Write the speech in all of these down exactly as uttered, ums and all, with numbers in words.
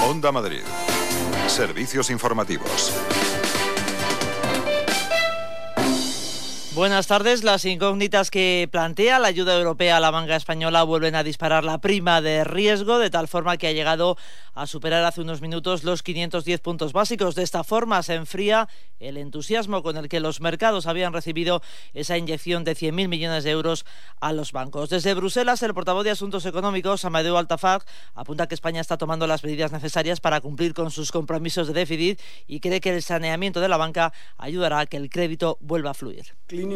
Onda Madrid. Servicios informativos. Buenas tardes. Las incógnitas que plantea la ayuda europea a la banca española vuelven a disparar la prima de riesgo, de tal forma que ha llegado a superar hace unos minutos los quinientos diez puntos básicos. De esta forma se enfría el entusiasmo con el que los mercados habían recibido esa inyección de cien mil millones de euros a los bancos. Desde Bruselas, el portavoz de Asuntos Económicos, Amadeu Altafaj, apunta que España está tomando las medidas necesarias para cumplir con sus compromisos de déficit y cree que el saneamiento de la banca ayudará a que el crédito vuelva a fluir.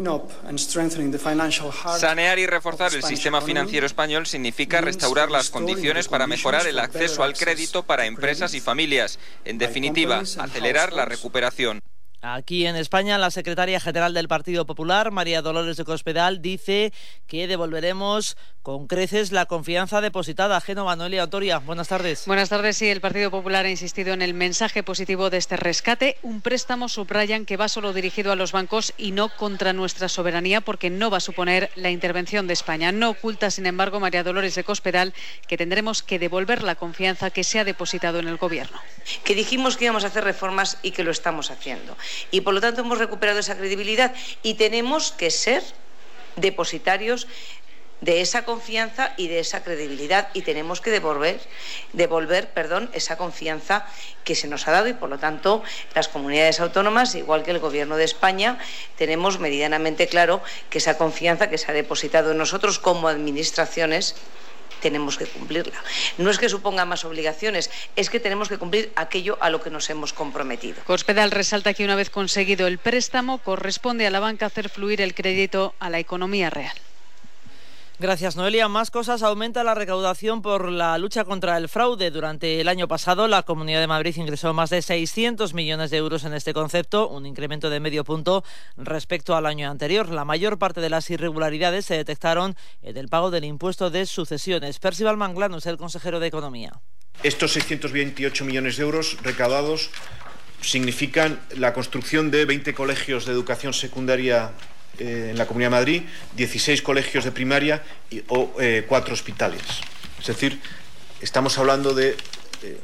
Sanear y reforzar el sistema financiero español significa restaurar las condiciones para mejorar el acceso al crédito para empresas y familias. En definitiva, acelerar la recuperación. Aquí en España, la secretaria general del Partido Popular, María Dolores de Cospedal, dice que devolveremos con creces la confianza depositada. Génova, Noelia Otoria, buenas tardes. Buenas tardes. Sí, el Partido Popular ha insistido en el mensaje positivo de este rescate. Un préstamo, subrayan, que va solo dirigido a los bancos y no contra nuestra soberanía, porque no va a suponer la intervención de España. No oculta, sin embargo, María Dolores de Cospedal, que tendremos que devolver la confianza que se ha depositado en el Gobierno. Que dijimos que íbamos a hacer reformas y que lo estamos haciendo. Y por lo tanto hemos recuperado esa credibilidad y tenemos que ser depositarios de esa confianza y de esa credibilidad, y tenemos que devolver, devolver, perdón, esa confianza que se nos ha dado, y por lo tanto las comunidades autónomas, igual que el Gobierno de España, tenemos meridianamente claro que esa confianza que se ha depositado en nosotros como administraciones tenemos que cumplirla. No es que suponga más obligaciones, es que tenemos que cumplir aquello a lo que nos hemos comprometido. Cospedal resalta que una vez conseguido el préstamo, corresponde a la banca hacer fluir el crédito a la economía real. Gracias, Noelia. Más cosas. Aumenta la recaudación por la lucha contra el fraude. Durante el año pasado, la Comunidad de Madrid ingresó más de seiscientos millones de euros en este concepto, un incremento de medio punto respecto al año anterior. La mayor parte de las irregularidades se detectaron en el pago del impuesto de sucesiones. Percival Manglano es el consejero de Economía. Estos seiscientos veintiocho millones de euros recaudados significan la construcción de veinte colegios de educación secundaria en la Comunidad de Madrid, dieciséis colegios de primaria y, o eh, cuatro hospitales. Es decir, estamos hablando de eh,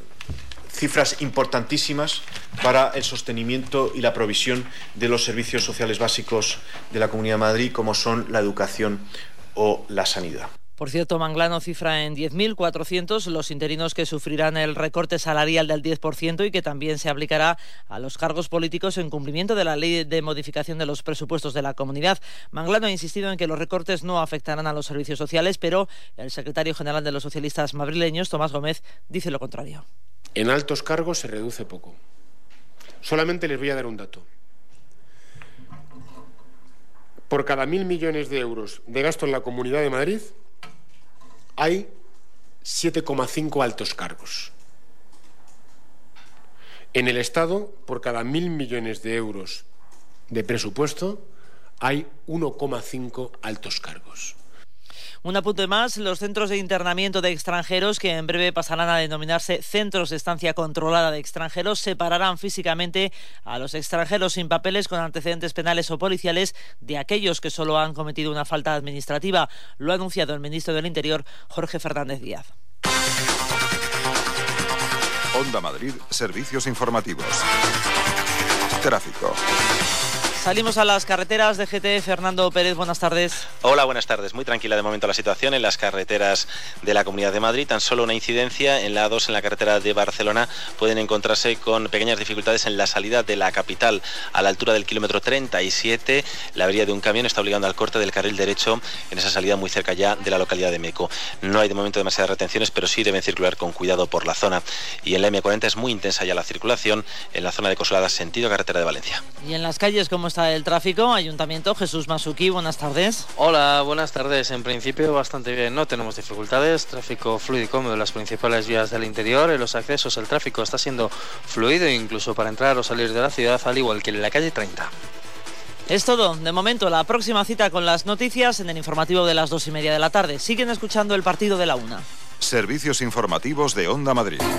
cifras importantísimas para el sostenimiento y la provisión de los servicios sociales básicos de la Comunidad de Madrid, como son la educación o la sanidad. Por cierto, Manglano cifra en diez mil cuatrocientos los interinos que sufrirán el recorte salarial del diez por ciento y que también se aplicará a los cargos políticos en cumplimiento de la ley de modificación de los presupuestos de la comunidad. Manglano ha insistido en que los recortes no afectarán a los servicios sociales, pero el secretario general de los socialistas madrileños, Tomás Gómez, dice lo contrario. En altos cargos se reduce poco. Solamente les voy a dar un dato. Por cada mil millones de euros de gasto en la Comunidad de Madrid, hay siete coma cinco altos cargos. En el Estado, por cada mil millones de euros de presupuesto, hay uno coma cinco altos cargos. Un apunte más, los centros de internamiento de extranjeros, que en breve pasarán a denominarse centros de estancia controlada de extranjeros, separarán físicamente a los extranjeros sin papeles con antecedentes penales o policiales de aquellos que solo han cometido una falta administrativa. Lo ha anunciado el ministro del Interior, Jorge Fernández Díaz. Onda Madrid, servicios informativos. Tráfico. Salimos a las carreteras de G T. Fernando Pérez, buenas tardes. Hola, buenas tardes. Muy tranquila de momento la situación en las carreteras de la Comunidad de Madrid. Tan solo una incidencia en la A dos, en la carretera de Barcelona. Pueden encontrarse con pequeñas dificultades en la salida de la capital a la altura del kilómetro treinta y siete. La avería de un camión está obligando al corte del carril derecho en esa salida muy cerca ya de la localidad de Meco. No hay de momento demasiadas retenciones, pero sí deben circular con cuidado por la zona. Y en la M cuarenta es muy intensa ya la circulación en la zona de Coslada, sentido carretera de Valencia. Y en las calles, ¿cómo está el tráfico? Ayuntamiento, Jesús Masuki, buenas tardes. Hola, buenas tardes. En principio bastante bien, no tenemos dificultades, tráfico fluido y cómodo en las principales vías del interior. En los accesos el tráfico está siendo fluido incluso para entrar o salir de la ciudad, al igual que en la calle treinta. Es todo. De momento, la próxima cita con las noticias en el informativo de las dos y media de la tarde. Siguen escuchando el partido de la una. Servicios informativos de Onda Madrid.